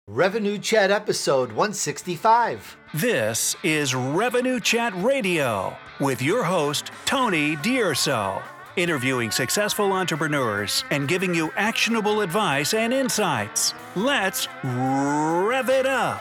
Revenue Chat episode 165. This is Revenue Chat Radio with your host, Tony D'Urso, interviewing successful entrepreneurs and giving you actionable advice and insights. Let's rev it up.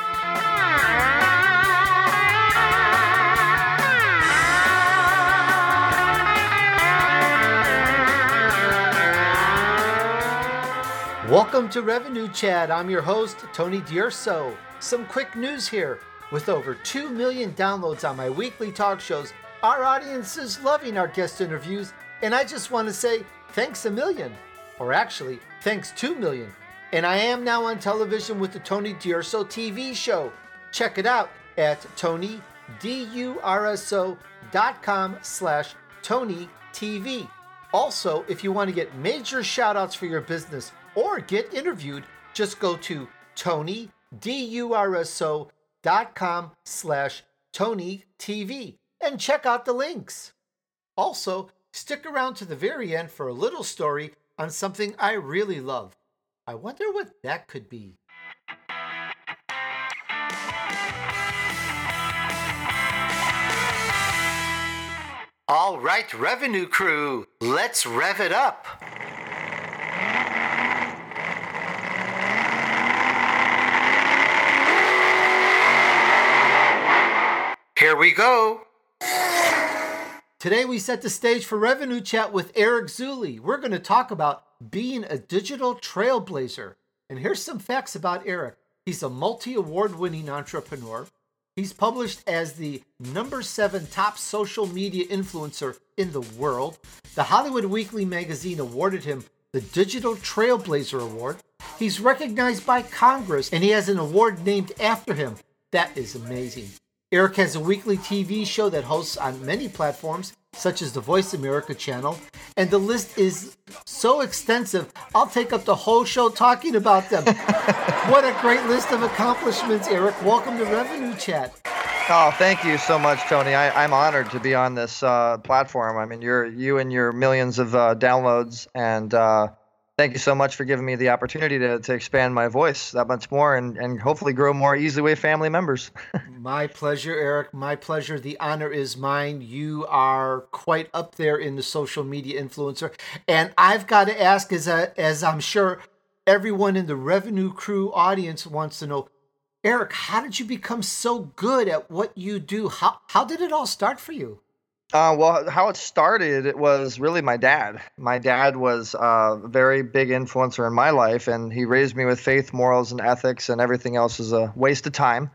Welcome to Revenue Chat. I'm your host, Tony D'Urso. Some quick news here. With over 2 million downloads on my weekly talk shows, our audience is loving our guest interviews, and I just want to say thanks a million. Or actually, thanks 2 million. And I am now on television with the Tony D'Urso TV show. Check it out at TonyDurso.com/TonyTV. Also, if you want to get major shout outs for your business or get interviewed, just go to TonyDurso.com/TonyTV and check out the links. Also, stick around to the very end for a little story on something I really love. I wonder what that could be. All right, Revenue Crew, let's rev it up. Here we go. Today we set the stage for Revenue Chat with Eric Zuley. We're going to talk about being a digital trailblazer. And here's some facts about Eric. He's a multi-award-winning entrepreneur. He's published as the #7 top social media influencer in the world. The Hollywood Weekly magazine awarded him the Digital Trailblazer Award. He's recognized by Congress, and he has an award named after him. That is amazing. Eric has a weekly TV show that hosts on many platforms, such as the Voice America channel, and the list is so extensive, I'll take up the whole show talking about them. What a great list of accomplishments, Eric. Welcome to Revenue Chat. Oh, thank you so much, Tony. I'm honored to be on this platform. I mean, you and your millions of downloads, and thank you so much for giving me the opportunity to expand my voice that much more and hopefully grow more Easy Way family members. My pleasure, Eric. My pleasure. The honor is mine. You are quite up there in the social media influencer. And I've got to ask, as I'm sure everyone in the Revenue Crew audience wants to know, Eric, how did you become so good at what you do? How did it all start for you? Well, how it started, it was really my dad. My dad was a very big influencer in my life, and he raised me with faith, morals, and ethics, and everything else is a waste of time.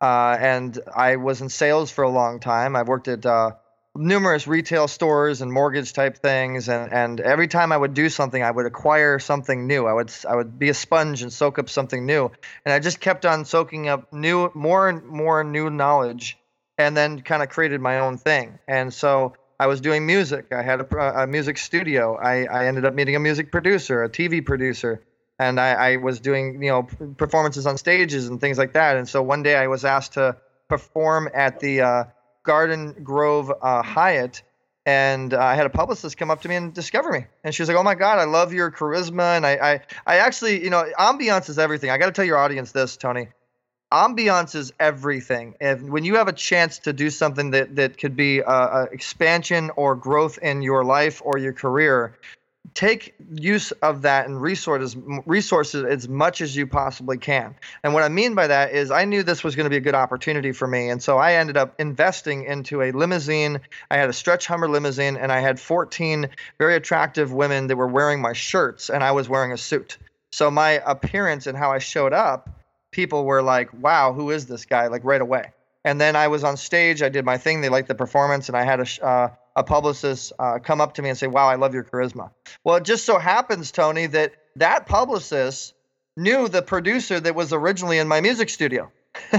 And I was in sales for a long time. I worked at numerous retail stores and mortgage type things, and every time I would do something, I would acquire something new. I would be a sponge and soak up something new, and I just kept on soaking up more and more new knowledge. And then kind of created my own thing. And so I was doing music. I had a music studio. I ended up meeting a music producer, a TV producer, and I was doing performances on stages and things like that. And so one day I was asked to perform at the Garden Grove Hyatt, and I had a publicist come up to me and discover me. And she was like, "Oh my God, I love your charisma." And I actually, ambiance is everything. I got to tell your audience this, Tony. Ambiance is everything. And when you have a chance to do something that could be a expansion or growth in your life or your career, take use of that and resources as much as you possibly can. And what I mean by that is I knew this was going to be a good opportunity for me. And so I ended up investing into a limousine. I had a stretch Hummer limousine, and I had 14 very attractive women that were wearing my shirts, and I was wearing a suit. So my appearance and how I showed up, people were like, "Wow, who is this guy?" Like right away. And then I was on stage. I did my thing. They liked the performance, and I had a publicist come up to me and say, "Wow, I love your charisma." Well, it just so happens, Tony, that publicist knew the producer that was originally in my music studio.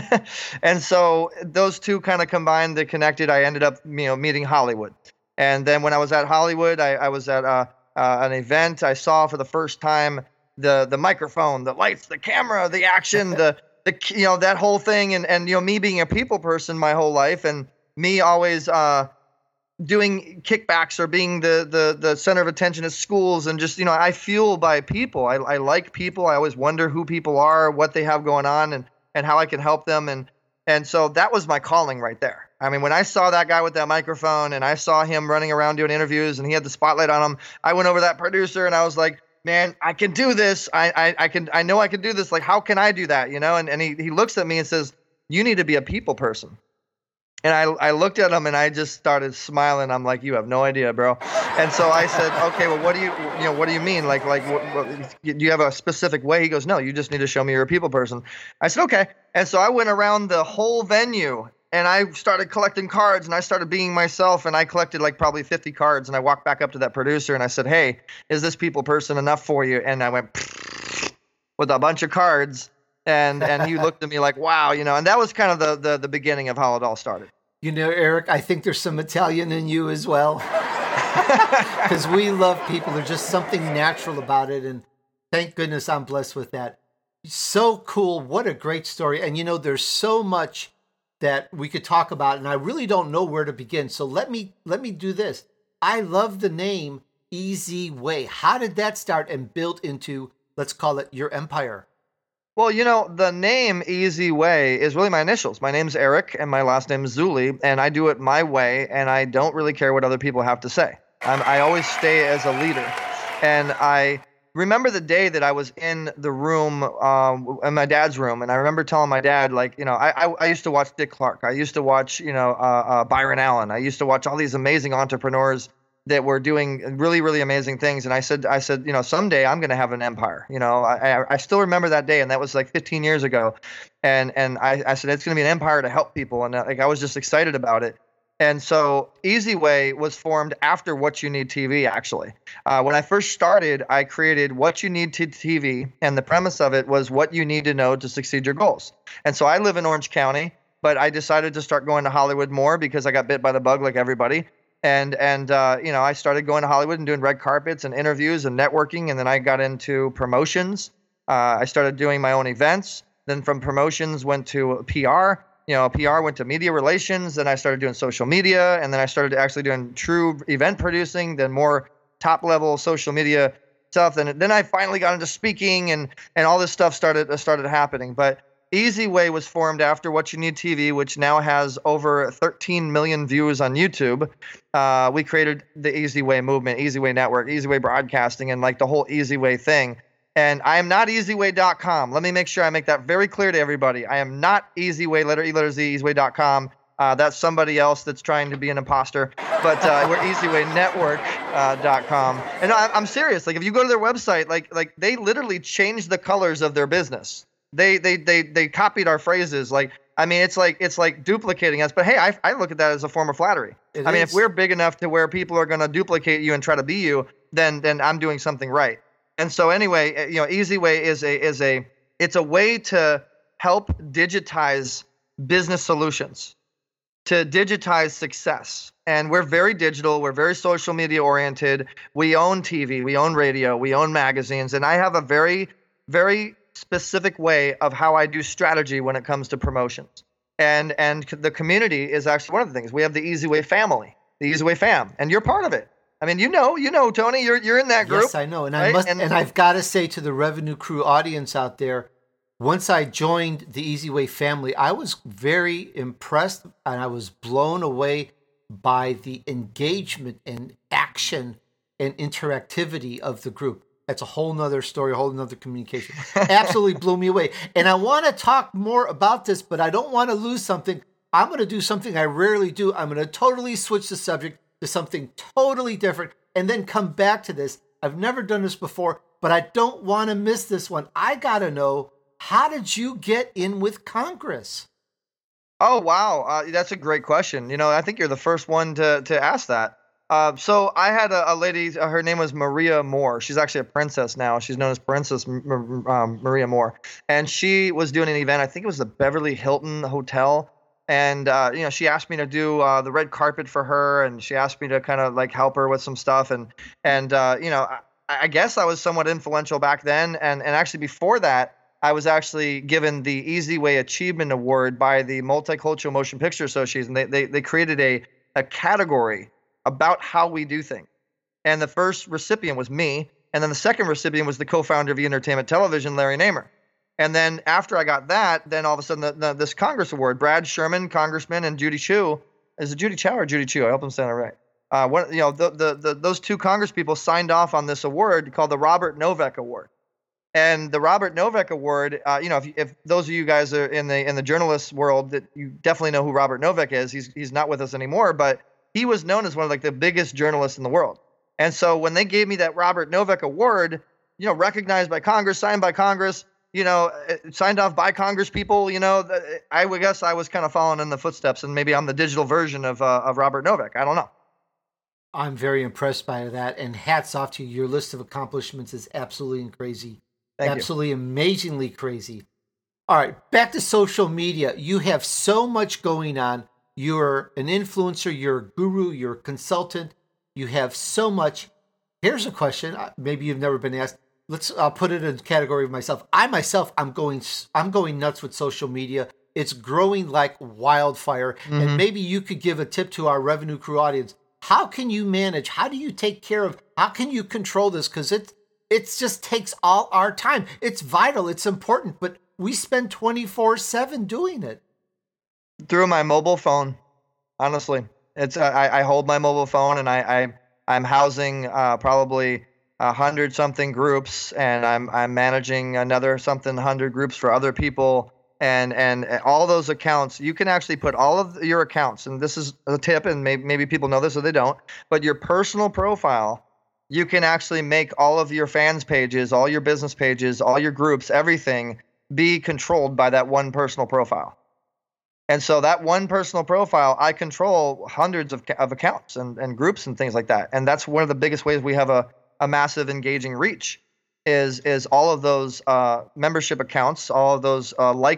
And so those two kind of combined, they connected. I ended up meeting Hollywood. And then when I was at Hollywood, I was at an event. I saw for the first time the microphone, the lights, the camera, the action, the that whole thing, and me being a people person my whole life, and me always doing kickbacks or being the center of attention at schools, and just, I fuel by people. I like people. I always wonder who people are, what they have going on, and how I can help them. And so that was my calling right there. I mean, when I saw that guy with that microphone and I saw him running around doing interviews and he had the spotlight on him, I went over to that producer and I was like, man, I can do this. I know I can do this. Like, how can I do that? And he looks at me and says, you need to be a people person. And I looked at him and I just started smiling. I'm like, you have no idea, bro. And so I said, okay, well, what do you mean? Like, what, do you have a specific way? He goes, no, you just need to show me you're a people person. I said, okay. And so I went around the whole venue and I started collecting cards and I started being myself, and I collected like probably 50 cards, and I walked back up to that producer and I said, hey, is this people person enough for you? And I went with a bunch of cards. And he looked at me like, wow, and that was kind of the beginning of how it all started. Eric, I think there's some Italian in you as well. Because we love people. There's just something natural about it. And thank goodness I'm blessed with that. So cool. What a great story. And there's so much that we could talk about, and I really don't know where to begin. So let me do this. I love the name Easy Way. How did that start and build into, let's call it, your empire? Well, the name Easy Way is really my initials. My name's Eric and my last name is Zulli, and I do it my way, and I don't really care what other people have to say. I always stay as a leader. And I remember the day that I was in the room, in my dad's room, and I remember telling my dad, like, I used to watch Dick Clark. I used to watch, Byron Allen. I used to watch all these amazing entrepreneurs that were doing really, really amazing things. And I said, someday I'm going to have an empire. I still remember that day, and that was like 15 years ago. And I said, it's going to be an empire to help people. And I was just excited about it. And so Easy Way was formed after What You Need TV, actually. When I first started, I created What You Need TV, and the premise of it was what you need to know to succeed your goals. And so I live in Orange County, but I decided to start going to Hollywood more because I got bit by the bug like everybody. And I started going to Hollywood and doing red carpets and interviews and networking, and then I got into promotions. I started doing my own events. Then from promotions went to PR. PR went to media relations. Then I started doing social media, and then I started actually doing true event producing. Then more top level social media stuff. And then I finally got into speaking, and all this stuff started happening. But Easy Way was formed after What You Need TV, which now has over 13 million views on YouTube. We created the Easy Way movement, Easy Way Network, Easy Way Broadcasting, and like the whole Easy Way thing. And I am not EasyWay.com. Let me make sure I make that very clear to everybody. I am not Easy Way, letter E, letter Z, EasyWay.com. That's somebody else that's trying to be an imposter. But we're EasyWayNetwork.com. And I'm serious. Like, if you go to their website, like they literally changed the colors of their business. They copied our phrases. Like, I mean, it's like duplicating us. But hey, I look at that as a form of flattery. I mean, if we're big enough to where people are going to duplicate you and try to be you, then I'm doing something right. And so anyway, Easy Way is a way to help digitize business solutions, to digitize success. And we're very digital. We're very social media oriented. We own TV, we own radio, we own magazines. And I have a very, very specific way of how I do strategy when it comes to promotions. And the community is actually one of the things. We have the Easy Way family, the Easy Way fam, and you're part of it. I mean, Tony, you're in that group. Yes, I know. And right? I've got to say to the Revenue Crew audience out there, once I joined the Easy Way family, I was very impressed and I was blown away by the engagement and action and interactivity of the group. That's a whole nother story, a whole nother communication. Absolutely blew me away. And I want to talk more about this, but I don't want to lose something. I'm going to do something I rarely do. I'm going to totally switch the subject to something totally different and then come back to this. I've never done this before, but I don't want to miss this one. I got to know, how did you get in with Congress? Oh, wow. That's a great question. I think you're the first one to ask that. So I had a lady, her name was Maria Moore. She's actually a princess now. She's known as Princess Maria Moore. And she was doing an event, I think it was the Beverly Hilton Hotel. And, she asked me to do the red carpet for her, and she asked me to kind of like help her with some stuff. And I guess I was somewhat influential back then. And actually before that, I was actually given the Easy Way Achievement Award by the Multicultural Motion Picture Association. They created a category about how we do things. And the first recipient was me. And then the second recipient was the co-founder of E! Entertainment Television, Larry Namer. And then after I got that, then all of a sudden this Congress award, Brad Sherman, Congressman, and Judy Chu, is it Judy Chow or Judy Chu? I hope I'm saying it right. Those two Congress people signed off on this award called the Robert Novak Award. And the Robert Novak Award, if those of you guys are in the journalist world, that you definitely know who Robert Novak is. He's not with us anymore, but he was known as one of like the biggest journalists in the world. And so when they gave me that Robert Novak Award, recognized by Congress, signed by Congress, signed off by Congress people, I would guess I was kind of following in the footsteps, and maybe I'm the digital version of Robert Novak. I don't know. I'm very impressed by that, and hats off to you. Your list of accomplishments is absolutely crazy. Absolutely amazingly crazy. All right, back to social media. You have so much going on. You're an influencer, you're a guru, you're a consultant. You have so much. Here's a question. Maybe you've never been asked. I'll put it in the category of myself. I'm going nuts with social media. It's growing like wildfire. Mm-hmm. And maybe you could give a tip to our Revenue Crew audience. How can you manage? How do you take care of? How can you control this? Because it just takes all our time. It's vital. It's important. But we spend 24/7 doing it. Through my mobile phone, honestly. It's I hold my mobile phone, and I'm housing probably 100-something groups, and I'm managing another 100 groups for other people, and all those accounts. You can actually put all of your accounts, and this is a tip, and maybe people know this or they don't, but your personal profile, you can actually make all of your fans pages, all your business pages, all your groups, everything be controlled by that one personal profile. And so that one personal profile, I control hundreds of accounts and groups and things like that. And that's one of the biggest ways we have a massive engaging reach is all of those membership accounts, all of those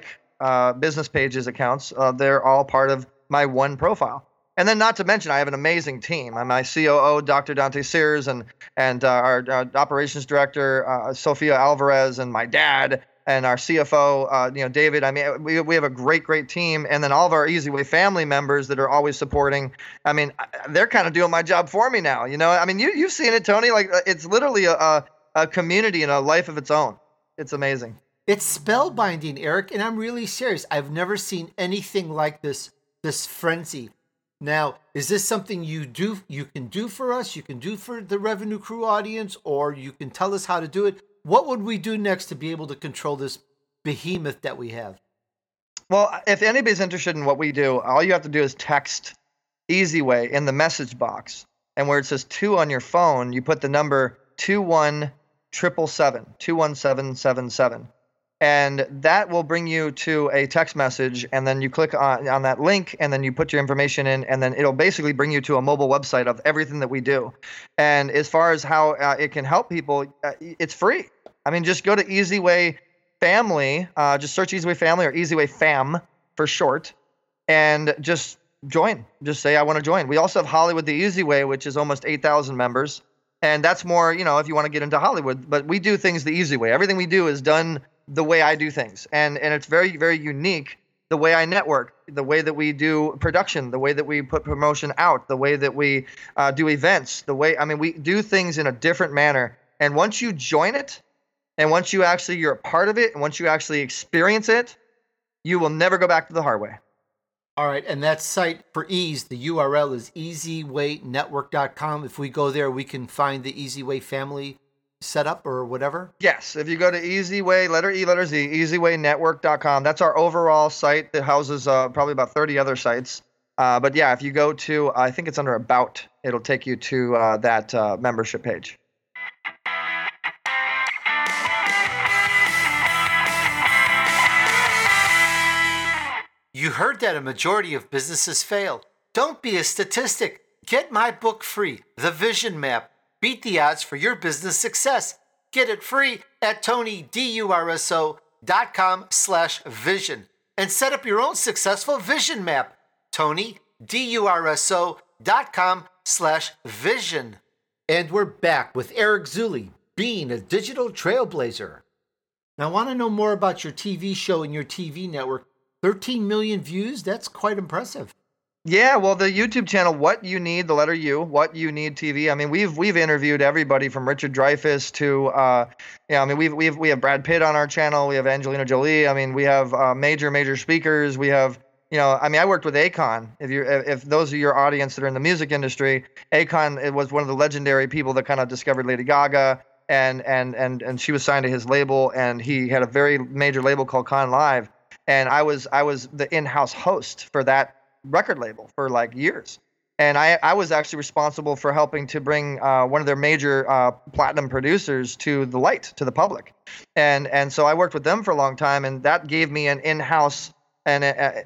business pages accounts. They're all part of my one profile. And then not to mention, I have an amazing team. I'm my COO, Dr. Dante Sears, and our operations director, Sophia Alvarez, and my dad, and our CFO, David. I mean, we have a great team, and then all of our EasyWay family members that are always supporting. I mean, they're kind of doing my job for me now. I mean, you've seen it, Tony. Like, it's literally a community and a life of its own. It's amazing. It's spellbinding, Eric, and I'm really serious. I've never seen anything like this frenzy. Now, is this something you can do for us? You can do for the Revenue Crew audience, or you can tell us how to do it? What would we do next to be able to control this behemoth that we have? Well, if anybody's interested in what we do, all you have to do is text EasyWay in the message box. And where it says 2 on your phone, you put the number 21777. And that will bring you to a text message, and then you click on that link, and then you put your information in, and then it'll basically bring you to a mobile website of everything that we do. And as far as how it can help people, it's free. I mean, just go to EasyWay Family, just search EasyWay Family or EasyWay Fam for short, and just join. Just say, I want to join. We also have Hollywood the Easy Way, which is almost 8,000 members. And that's more, if you want to get into Hollywood, but we do things the easy way. Everything we do is done the way I do things. And it's very, very unique, the way I network, the way that we do production, the way that we put promotion out, the way that we do events, we do things in a different manner. And once you join it, and once you're a part of it, and once you actually experience it, you will never go back to the hard way. All right, and that site for ease, the URL is easywaynetwork.com. If we go there, we can find the EasyWay family setup or whatever? Yes, if you go to EasyWay, letter E, letter Z, easywaynetwork.com, that's our overall site that houses probably about 30 other sites. But yeah, if you go to, I think it's under About, it'll take you to that membership page. You heard that a majority of businesses fail. Don't be a statistic. Get my book free, The Vision Map. Beat the odds for your business success. Get it free at TonyDurso.com/vision and set up your own successful vision map. TonyDurso.com/vision. And we're back with Eric Zuley, being a digital trailblazer. Now, I want to know more about your TV show and your TV network. 13 million views? That's quite impressive. Yeah, well, the YouTube channel, What You Need, the letter U, What You Need TV. I mean, we've interviewed everybody from Richard Dreyfuss to, yeah. I mean, we have Brad Pitt on our channel. We have Angelina Jolie. I mean, we have major speakers. We have, I mean, I worked with Akon. If those are your audience that are in the music industry, Akon, it was one of the legendary people that kind of discovered Lady Gaga, and she was signed to his label, and he had a very major label called Con Live, and I was the in-house host for that record label for like years. And I was actually responsible for helping to bring one of their major platinum producers to the light, to the public. And so I worked with them for a long time, and that gave me an in-house and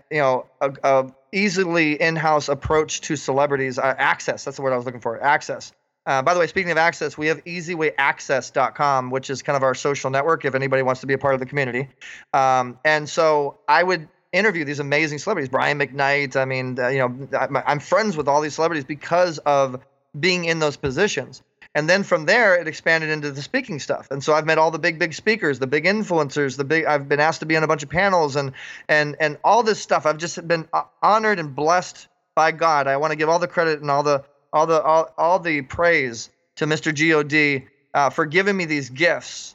a easily in-house approach to celebrities. Access, that's the word I was looking for, access. By the way, speaking of access, we have easywayaccess.com, which is kind of our social network if anybody wants to be a part of the community. And so I would interview these amazing celebrities, Brian McKnight. I mean, I'm friends with all these celebrities because of being in those positions. And then from there, it expanded into the speaking stuff. And so I've met all the big speakers, the big influencers, I've been asked to be on a bunch of panels and all this stuff. I've just been honored and blessed by God. I want to give all the credit and all the praise to Mr. God for giving me these gifts.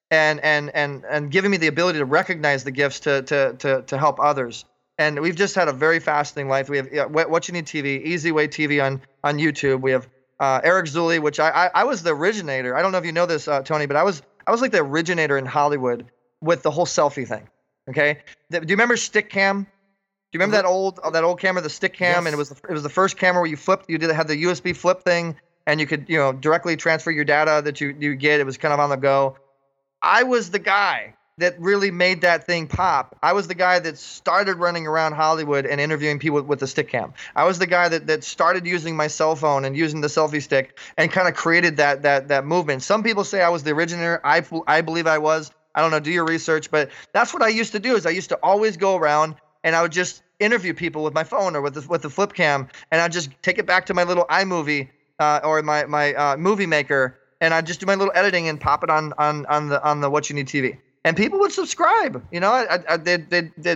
And giving me the ability to recognize the gifts to help others. And we've just had a very fascinating life. We have What You Need TV, Easy Way TV on YouTube. We have Eric Zuley, which I was the originator. I don't know if you know this, Tony, but I was like the originator in Hollywood with the whole selfie thing. Okay, do you remember Stickcam? Do you remember that old camera, the Stickcam? Yes. And it was the first camera where you had the USB flip thing, and you could directly transfer your data that you get. It was kind of on the go. I was the guy that really made that thing pop. I was the guy that started running around Hollywood and interviewing people with the Stickcam. I was the guy that started using my cell phone and using the selfie stick and kind of created that movement. Some people say I was the originator. I believe I was. I don't know. Do your research. But that's what I used to do. Is I used to always go around and I would just interview people with my phone or with the flip cam, and I'd just take it back to my little iMovie or my movie maker. And I just do my little editing and pop it on the What You Need TV, and people would subscribe. I did.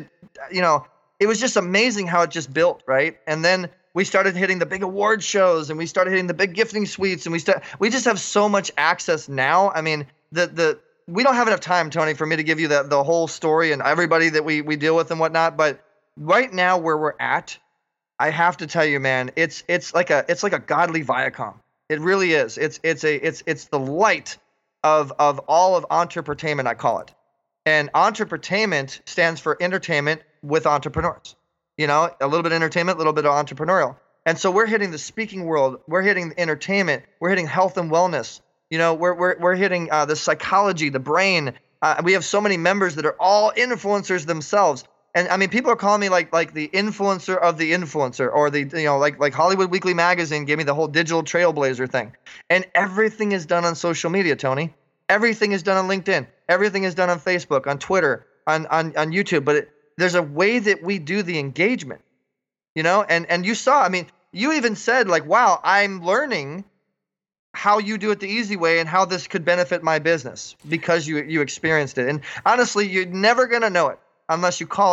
It was just amazing how it just built, right? And then we started hitting the big award shows, and we started hitting the big gifting suites, and we just have so much access now. I mean, we don't have enough time, Tony, for me to give you the whole story and everybody that we deal with and whatnot. But right now, where we're at, I have to tell you, man, it's like a godly Viacom. It really is. It's the light of all of entertainment, I call it. And entertainment stands for entertainment with entrepreneurs. A little bit of entertainment, a little bit of entrepreneurial. And so we're hitting the speaking world. We're hitting entertainment. We're hitting health and wellness. We're hitting the psychology, the brain. We have so many members that are all influencers themselves. And I mean, people are calling me like the influencer of the influencer, or like Hollywood Weekly Magazine gave me the whole digital trailblazer thing. And everything is done on social media, Tony. Everything is done on LinkedIn. Everything is done on Facebook, on Twitter, on YouTube. But there's a way that we do the engagement, and you saw, I mean, you even said like, wow, I'm learning how you do it the easy way and how this could benefit my business because you experienced it. And honestly, you're never going to know it unless you call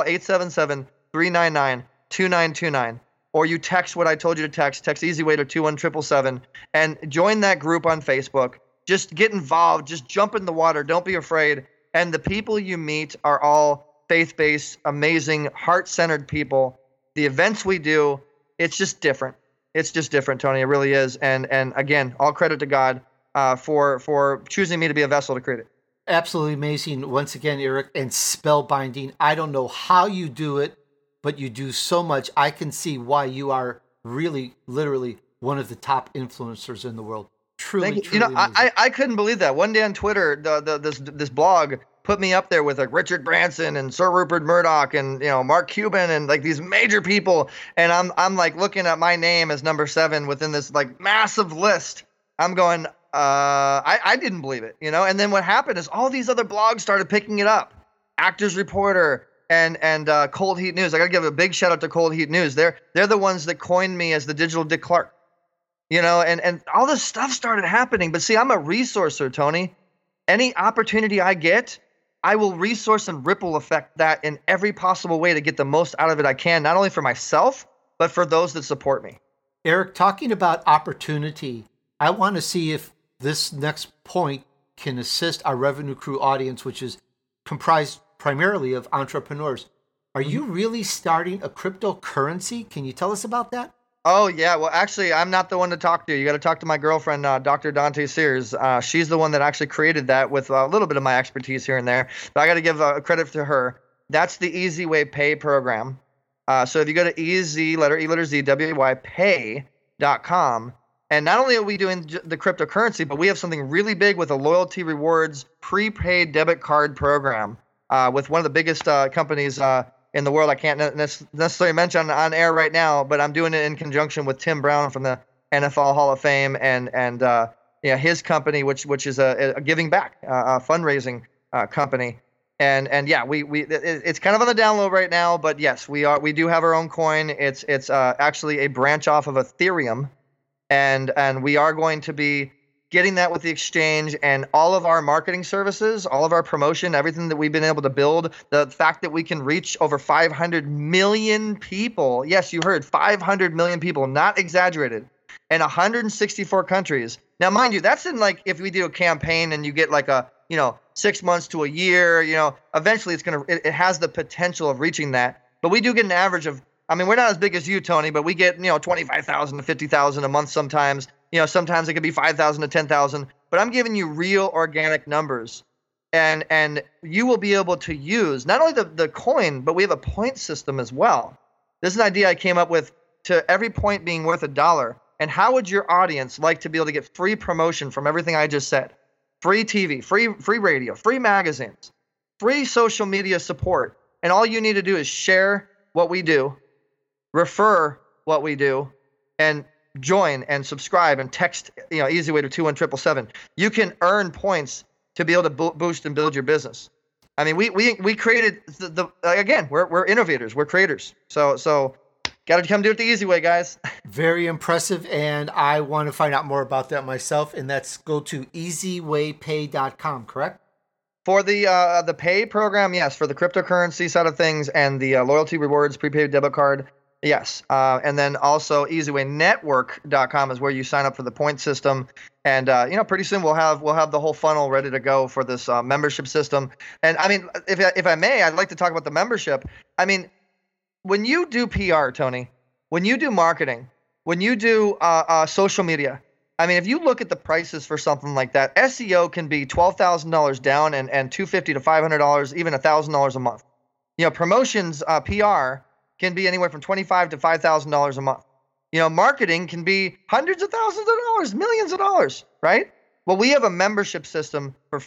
877-399-2929, or you text what I told you to text EasyWay to 21777, and join that group on Facebook. Just get involved. Just jump in the water. Don't be afraid. And the people you meet are all faith-based, amazing, heart-centered people. The events we do, it's just different. It's just different, Tony. It really is. And again, all credit to God for choosing me to be a vessel to create it. Absolutely amazing. Once again, Eric, and spellbinding. I don't know how you do it, but you do so much. I can see why you are really, literally one of the top influencers in the world. Truly, truly amazing. I couldn't believe that. One day on Twitter, this blog put me up there with like Richard Branson and Sir Rupert Murdoch and Mark Cuban and like these major people, and I'm like looking at my name as number 7 within this like massive list. I'm going, I didn't believe it, And then what happened is all these other blogs started picking it up. Actors Reporter and Cold Heat News. I got to give a big shout out to Cold Heat News. They're the ones that coined me as the digital Dick Clark. And all this stuff started happening. But see, I'm a resourcer, Tony. Any opportunity I get, I will resource and ripple effect that in every possible way to get the most out of it I can, not only for myself, but for those that support me. Eric, talking about opportunity, I want to see if this next point can assist our Revenue Crew audience, which is comprised primarily of entrepreneurs. Are you really starting a cryptocurrency? Can you tell us about that? Oh, yeah. Well, actually, I'm not the one to talk to. You got to talk to my girlfriend, Dr. Dante Sears. She's the one that actually created that with a little bit of my expertise here and there. But I got to give credit to her. That's the Easy Way Pay program. So if you go to pay.com, and not only are we doing the cryptocurrency, but we have something really big with a loyalty rewards prepaid debit card program with one of the biggest companies in the world. I can't necessarily mention on air right now, but I'm doing it in conjunction with Tim Brown from the NFL Hall of Fame and his company, which is a giving back, fundraising company. And yeah, it's kind of on the down low right now, but yes, we do have our own coin. It's actually a branch off of Ethereum, and we are going to be getting that with the exchange and all of our marketing services, all of our promotion, everything that we've been able to build, the fact that we can reach over 500 million people. Yes, you heard 500 million people, not exaggerated, in 164 countries. Now, mind you, that's in like if we do a campaign and you get like 6 months to a year, eventually it has the potential of reaching that. But we do get an average of, we're not as big as you, Tony, but we get, 25,000 to 50,000 a month sometimes. Sometimes it could be 5,000 to 10,000, but I'm giving you real organic numbers. And you will be able to use not only the coin, but we have a point system as well. This is an idea I came up with, to every point being worth $1. And how would your audience like to be able to get free promotion from everything I just said? Free TV, free radio, free magazines, free social media support. And all you need to do is share what we do, refer what we do, and join and subscribe and text, Easy Way to 21777. You can earn points to be able to boost and build your business. We created again, we're innovators, we're creators. So got to come do it the easy way, guys. Very impressive, and I want to find out more about that myself, and that's go to easywaypay.com, correct? For the pay program, yes. For the cryptocurrency side of things and the loyalty rewards prepaid debit card, yes. And then also easywaynetwork.com is where you sign up for the point system. And pretty soon we'll have the whole funnel ready to go for this membership system. And if I may, I'd like to talk about the membership. When you do PR, Tony, when you do marketing, when you do social media, if you look at the prices for something like that, SEO can be $12,000 down and $250 to $500, even $1,000 a month. Promotions, PR can be anywhere from $25,000 to $5,000 a month. Marketing can be hundreds of thousands of dollars, millions of dollars, right? Well, we have a membership system for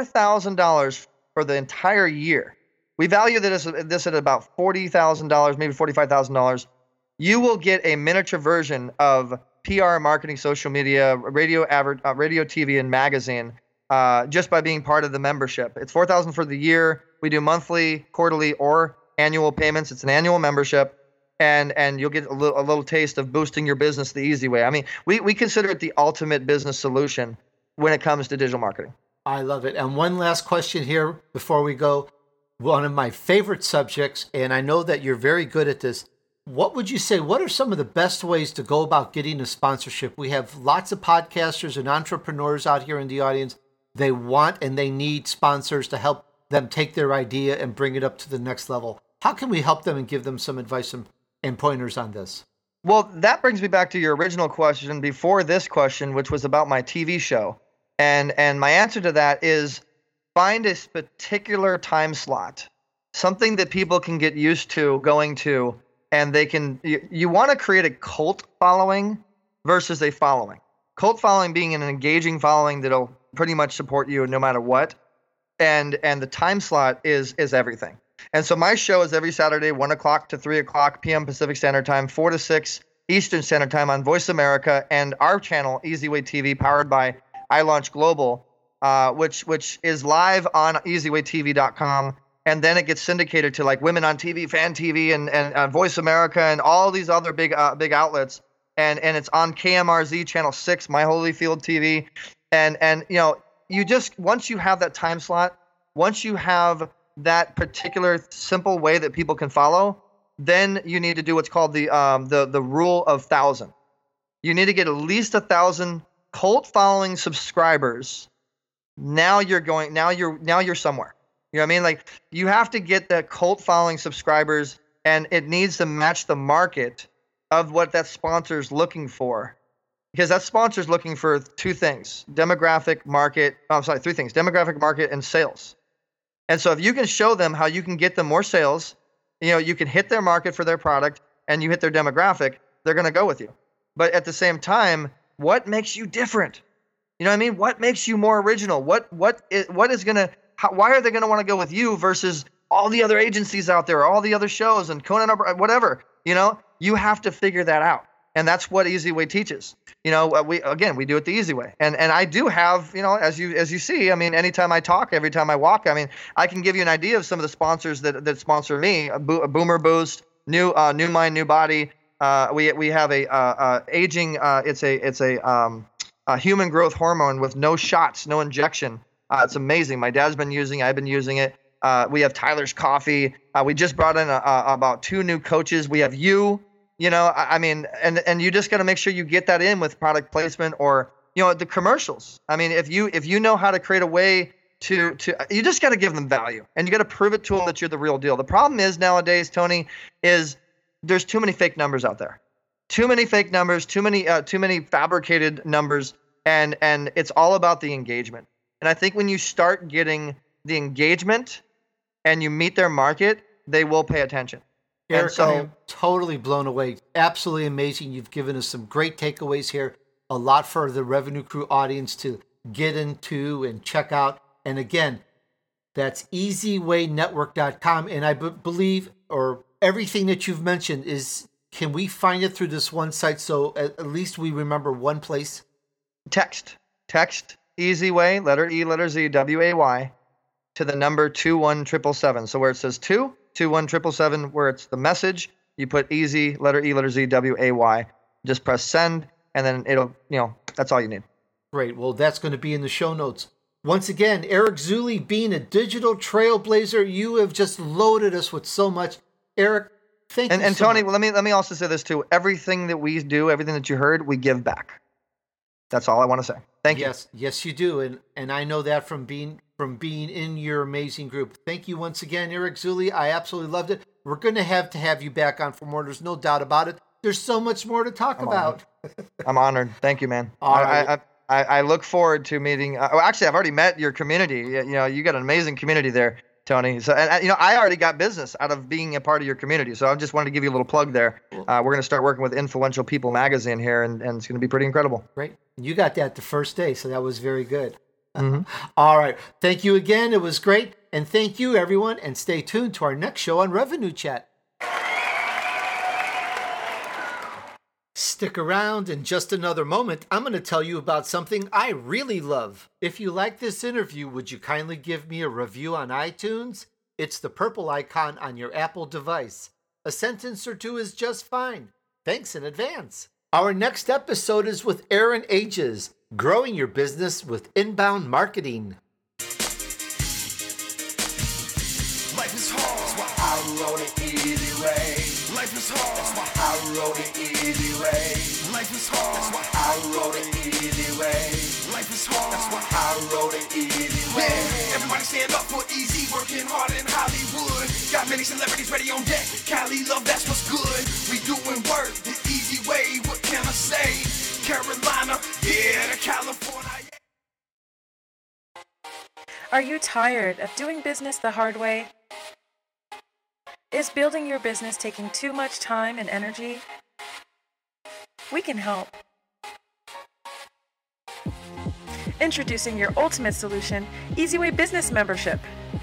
$4,000 for the entire year. We value this at about $40,000, maybe $45,000. You will get a miniature version of PR, marketing, social media, radio, TV, and magazine just by being part of the membership. It's $4,000 for the year. We do monthly, quarterly, or annual payments. It's an annual membership, and you'll get a little taste of boosting your business the easy way. We consider it the ultimate business solution when it comes to digital marketing. I love it. And one last question here before we go. One of my favorite subjects, and I know that you're very good at this. What would you say, what are some of the best ways to go about getting a sponsorship? We have lots of podcasters and entrepreneurs out here in the audience. They want and they need sponsors to help them take their idea and bring it up to the next level. How can we help them and give them some advice and pointers on this? Well, that brings me back to your original question before this question, which was about my TV show. And my answer to that is find a particular time slot, something that people can get used to going to, and they can. You want to create a cult following versus a following. Cult following being an engaging following that'll pretty much support you no matter what, and the time slot is everything. And so my show is every Saturday, 1 o'clock to 3 o'clock p.m. Pacific Standard Time, 4 to 6 Eastern Standard Time on Voice America, and our channel, Easy Way TV, powered by iLaunch Global, which is live on easywaytv.com, and then it gets syndicated to like Women on TV, Fan TV, and Voice America, and all these other big outlets, and it's on KMRZ Channel 6, My Holyfield TV, and you just, once you have that time slot, once you have that particular simple way that people can follow, then you need to do what's called the rule of 1,000. You need to get at least 1,000 cult following subscribers. Now you're somewhere. You know what I mean? Like, you have to get the cult following subscribers, and it needs to match the market of what that sponsor's looking for. Because that sponsor's looking for three things: demographic, market, and sales. And so if you can show them how you can get them more sales, you can hit their market for their product and you hit their demographic, they're going to go with you. But at the same time, what makes you different? You know what I mean? What makes you more original? Why are they going to want to go with you versus all the other agencies out there, all the other shows and Conan, whatever? You have to figure that out. And that's what Easy Way teaches. We do it the easy way. And I do have, as you see, I mean, anytime I talk, every time I walk, I mean, I can give you an idea of some of the sponsors that sponsor me. Boomer Boost, New Mind, New Body. We have a aging. It's a human growth hormone with no shots, no injection. It's amazing. My dad's been using it. I've been using it. We have Tyler's Coffee. We just brought in about 2 new coaches. We have you. I mean, and you just got to make sure you get that in with product placement or, the commercials. I mean, if you know how to create a way to you just got to give them value, and you got to prove it to them that you're the real deal. The problem is nowadays, Tony, is there's too many fake numbers out there. Too many fake numbers, too many fabricated numbers, and it's all about the engagement. And I think when you start getting the engagement and you meet their market, they will pay attention. Eric, I am totally blown away. Absolutely amazing. You've given us some great takeaways here. A lot for the Revenue Crew audience to get into and check out. And again, that's easywaynetwork.com. And I believe, or everything that you've mentioned can we find it through this one site so at least we remember one place? Text Easy Way, letter E, letter Z, WAY, to the number 21777. So where it says 21777, where it's the message, you put easy, letter E, letter Z, WAY. Just press send, and then it'll, that's all you need. Great. Well, that's going to be in the show notes. Once again, Eric Zuley, being a digital trailblazer, you have just loaded us with so much. Eric, thank you. And Tony, well, let me also say this too. Everything that we do, everything that you heard, we give back. That's all I want to say. Thank you. Yes, you do, and I know that from being in your amazing group. Thank you once again, Eric Zuley. I absolutely loved it. We're going to have you back on for more. There's no doubt about it. There's so much more to talk about. I'm honored. Thank you, man. All right. I look forward to meeting. Actually, I've already met your community. You got an amazing community there, Tony. So, and I already got business out of being a part of your community. So I just wanted to give you a little plug there. We're going to start working with Influential People magazine here, and it's going to be pretty incredible. Great. You got that the first day, so that was very good. Mm-hmm. All right. Thank you again. It was great. And thank you, everyone. And stay tuned to our next show on Revenue Chat. Stick around. In just another moment, I'm going to tell you about something I really love. If you like this interview, would you kindly give me a review on iTunes? It's the purple icon on your Apple device. A sentence or two is just fine. Thanks in advance. Our next episode is with Aaron Ages, growing your business with inbound marketing. Life is hard, that's why I wrote it easy way. Life is hard, that's why I wrote it easy way. Life is hard, that's why I wrote it easy way. Life is hard, that's why I wrote it easy way. Everybody stand up for easy, working hard in Hollywood. Got many celebrities ready on deck. Cali love, that's what's good. We doing work the easy way. What can I say? Carolina, yeah, to California. Are you tired of doing business the hard way? Is building your business taking too much time and energy? We can help. Introducing your ultimate solution, Easy Way Business Membership.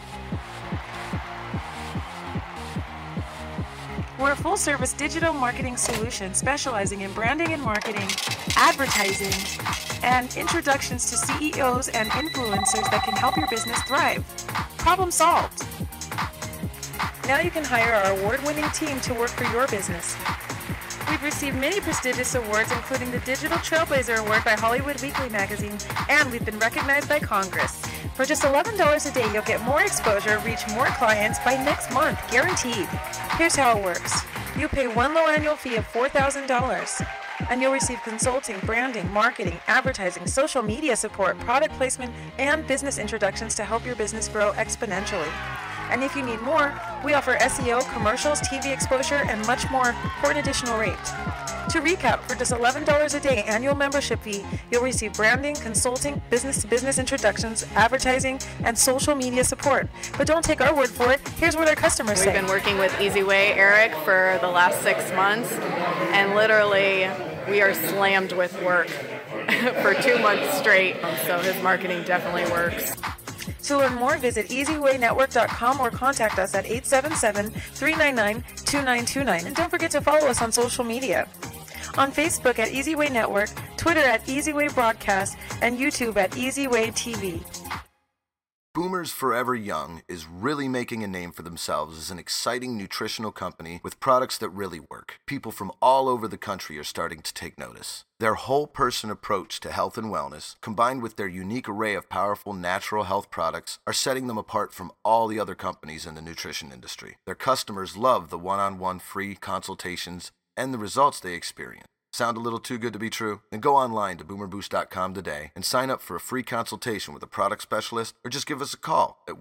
We're a full-service digital marketing solution specializing in branding and marketing, advertising, and introductions to CEOs and influencers that can help your business thrive. Problem solved. Now you can hire our award-winning team to work for your business. We've received many prestigious awards, including the Digital Trailblazer Award by Hollywood Weekly magazine, and we've been recognized by Congress. For just $11 a day, you'll get more exposure, reach more clients by next month, guaranteed. Here's how it works. You pay one low annual fee of $4,000, and you'll receive consulting, branding, marketing, advertising, social media support, product placement, and business introductions to help your business grow exponentially. And if you need more, we offer SEO, commercials, TV exposure, and much more for an additional rate. To recap, for just $11 a day annual membership fee, you'll receive branding, consulting, business-to-business introductions, advertising, and social media support. But don't take our word for it. Here's what our customers say. We've been working with EasyWay Eric for the last 6 months, and literally we are slammed with work for 2 months straight. So his marketing definitely works. To learn more, visit EasyWayNetwork.com or contact us at 877-399-2929. And don't forget to follow us on social media. On Facebook at EasyWay Network, Twitter at EasyWay Broadcast, and YouTube at EasyWay TV. Boomers Forever Young is really making a name for themselves as an exciting nutritional company with products that really work. People from all over the country are starting to take notice. Their whole-person approach to health and wellness, combined with their unique array of powerful natural health products, are setting them apart from all the other companies in the nutrition industry. Their customers love the one-on-one free consultations and the results they experience. Sound a little too good to be true? Then go online to boomerboost.com today and sign up for a free consultation with a product specialist, or just give us a call at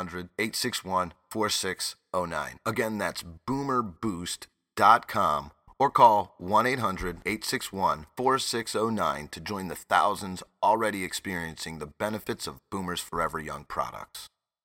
1-800-861-4609. Again, that's boomerboost.com, or call 1-800-861-4609 to join the thousands already experiencing the benefits of Boomers Forever Young products.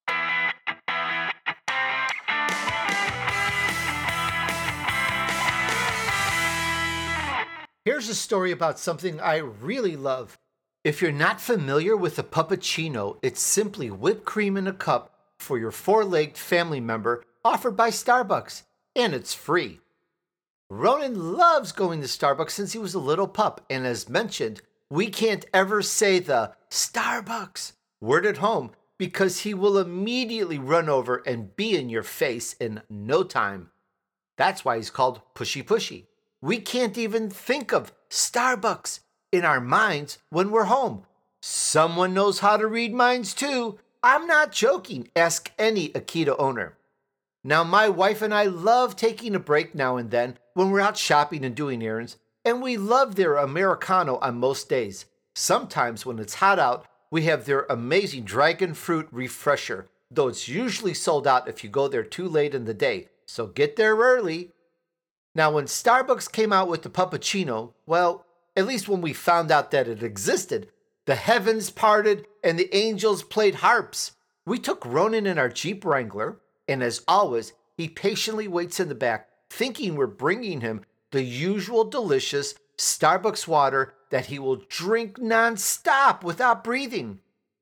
Here's a story about something I really love. If you're not familiar with a puppuccino, it's simply whipped cream in a cup for your four-legged family member, offered by Starbucks, and it's free. Ronan loves going to Starbucks since he was a little pup, and as mentioned, we can't ever say the Starbucks word at home because he will immediately run over and be in your face in no time. That's why he's called Pushy Pushy. We can't even think of Starbucks in our minds when we're home. Someone knows how to read minds too. I'm not joking. Ask any Akita owner. Now, my wife and I love taking a break now and then when we're out shopping and doing errands, and we love their Americano on most days. Sometimes when it's hot out, we have their amazing dragon fruit refresher, though it's usually sold out if you go there too late in the day, so get there early. Now, when Starbucks came out with the puppuccino, well, at least when we found out that it existed, the heavens parted and the angels played harps. We took Ronan in our Jeep Wrangler, and as always, he patiently waits in the back, thinking we're bringing him the usual delicious Starbucks water that he will drink nonstop without breathing.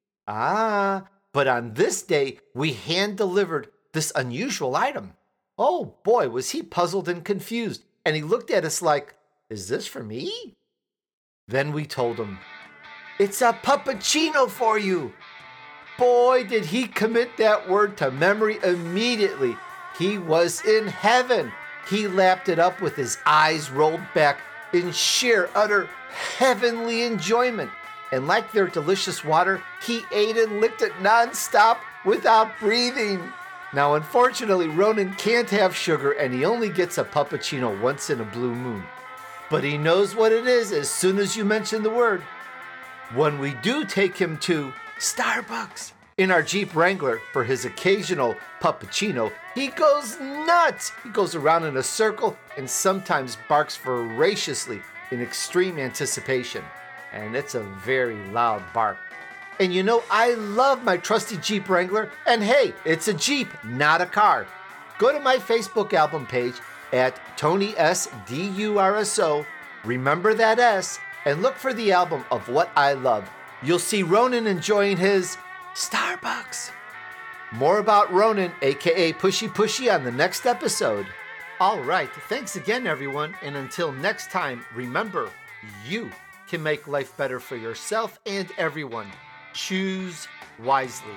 But on this day, we hand-delivered this unusual item. Oh boy, was he puzzled and confused, and he looked at us like, "Is this for me?" Then we told him, "It's a puppuccino for you." Boy, did he commit that word to memory immediately. He was in heaven. He lapped it up with his eyes rolled back in sheer, utter, heavenly enjoyment. And like their delicious water, he ate and licked it nonstop without breathing. Now, unfortunately, Ronan can't have sugar, and he only gets a puppuccino once in a blue moon. But he knows what it is as soon as you mention the word. When we do take him to Starbucks in our Jeep Wrangler for his occasional puppuccino, he goes nuts. He goes around in a circle and sometimes barks voraciously in extreme anticipation. And it's a very loud bark. And you know, I love my trusty Jeep Wrangler, and hey, it's a Jeep, not a car. Go to my Facebook album page at Tony S. D-U-R-S-O, remember that S, and look for the album of What I Love. You'll see Ronan enjoying his Starbucks. More about Ronan, aka Pushy Pushy, on the next episode. All right, thanks again, everyone, and until next time, remember, you can make life better for yourself and everyone. Choose wisely.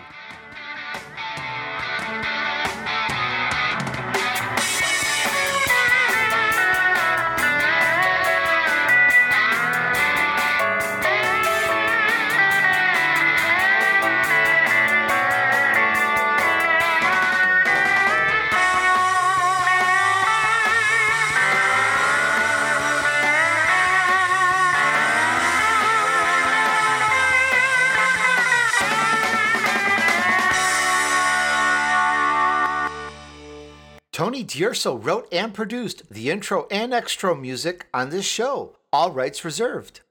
Tony D'Urso wrote and produced the intro and extra music on this show. All rights reserved.